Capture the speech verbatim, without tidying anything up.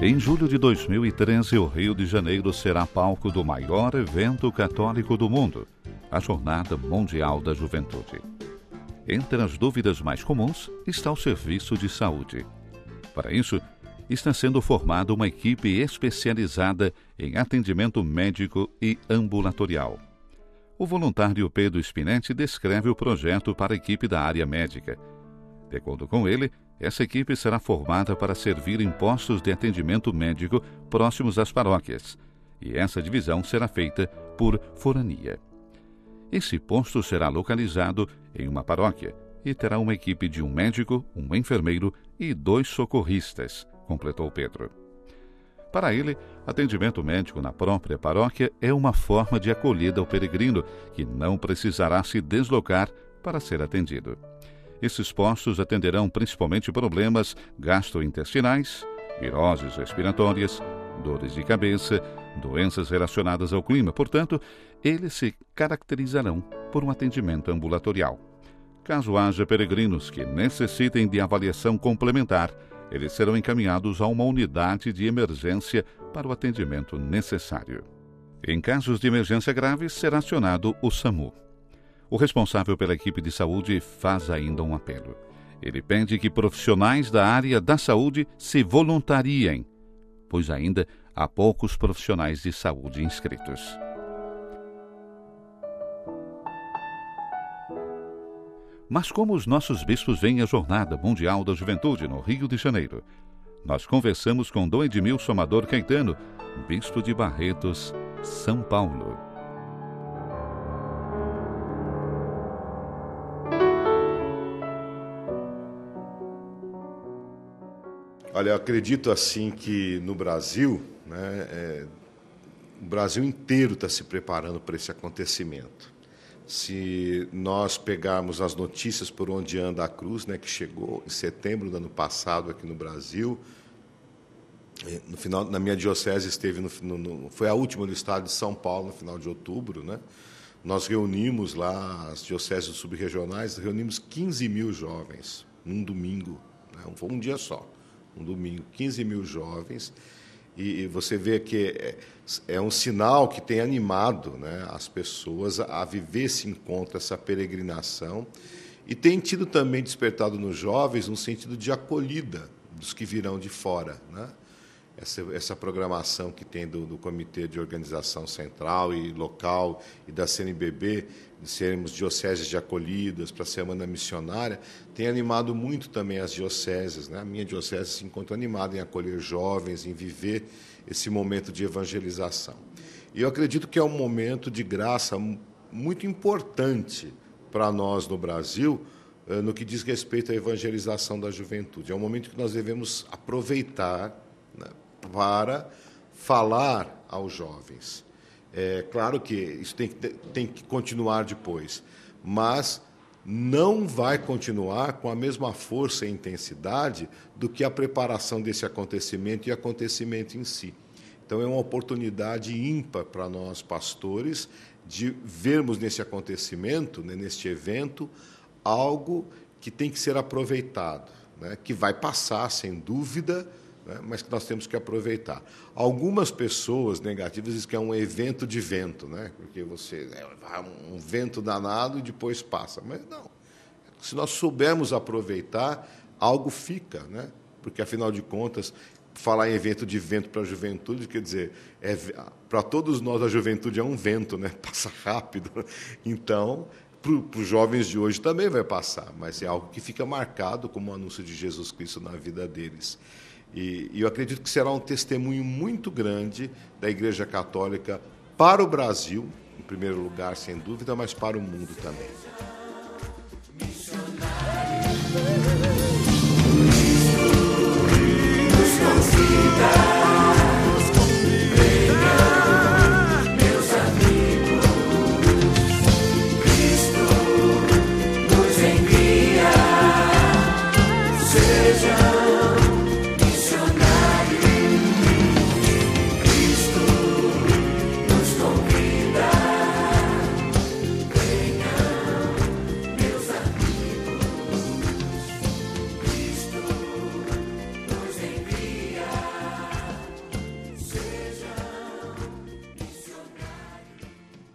Em julho de dois mil e treze, o Rio de Janeiro será palco do maior evento católico do mundo, a Jornada Mundial da Juventude. Entre as dúvidas mais comuns está o serviço de saúde. Para isso, está sendo formada uma equipe especializada em atendimento médico e ambulatorial. O voluntário Pedro Spinetti descreve o projeto para a equipe da área médica. De acordo com ele, essa equipe será formada para servir em postos de atendimento médico próximos às paróquias, e essa divisão será feita por forania. Esse posto será localizado em uma paróquia e terá uma equipe de um médico, um enfermeiro e dois socorristas, completou Pedro. Para ele, atendimento médico na própria paróquia é uma forma de acolhida ao peregrino que não precisará se deslocar para ser atendido. Esses postos atenderão principalmente problemas gastrointestinais, viroses respiratórias, dores de cabeça, doenças relacionadas ao clima. Portanto, eles se caracterizarão por um atendimento ambulatorial. Caso haja peregrinos que necessitem de avaliação complementar, eles serão encaminhados a uma unidade de emergência para o atendimento necessário. Em casos de emergência grave, será acionado o SAMU. O responsável pela equipe de saúde faz ainda um apelo. Ele pede que profissionais da área da saúde se voluntariem, pois ainda há poucos profissionais de saúde inscritos. Mas como os nossos bispos veem a Jornada Mundial da Juventude no Rio de Janeiro? Nós conversamos com Dom Edmilson Amador Caetano, bispo de Barretos, São Paulo. Olha, eu acredito assim que no Brasil, né, é, o Brasil inteiro está se preparando para esse acontecimento. Se nós pegarmos as notícias por onde anda a cruz, né, que chegou em setembro do ano passado aqui no Brasil, no final, na minha diocese esteve no, no, no, foi a última no estado de São Paulo, no final de outubro, né? Nós reunimos lá as dioceses subregionais, reunimos quinze mil jovens num domingo, né? Foi um dia só. Um domingo, quinze mil jovens, e você vê que é, é um sinal que tem animado, né, as pessoas a, a viver esse encontro, essa peregrinação, e tem tido também despertado nos jovens um sentido de acolhida dos que virão de fora, né? Essa, essa programação que tem do, do Comitê de Organização Central e Local e da C N B B, de sermos dioceses de acolhidas para a Semana Missionária, tem animado muito também as dioceses, né? A minha diocese se encontra animada em acolher jovens, em viver esse momento de evangelização. E eu acredito que é um momento de graça muito importante para nós no Brasil, no que diz respeito à evangelização da juventude. É um momento que nós devemos aproveitar, né, para falar aos jovens. É claro que isso tem que, tem que continuar depois, mas não vai continuar com a mesma força e intensidade do que a preparação desse acontecimento e acontecimento em si. Então, é uma oportunidade ímpar para nós, pastores, de vermos nesse acontecimento, né, neste evento, algo que tem que ser aproveitado, né, que vai passar, sem dúvida, né, mas que nós temos que aproveitar. Algumas pessoas negativas dizem que é um evento de vento, né, porque você é um vento danado e depois passa. Mas não. Se nós soubermos aproveitar, algo fica, né, porque, afinal de contas, falar em evento de vento para a juventude, quer dizer, é, para todos nós a juventude é um vento, né, passa rápido. Então, para os jovens de hoje também vai passar, mas é algo que fica marcado como o anúncio de Jesus Cristo na vida deles. E, e eu acredito que será um testemunho muito grande da Igreja Católica para o Brasil, em primeiro lugar, sem dúvida, mas para o mundo também. Missionário,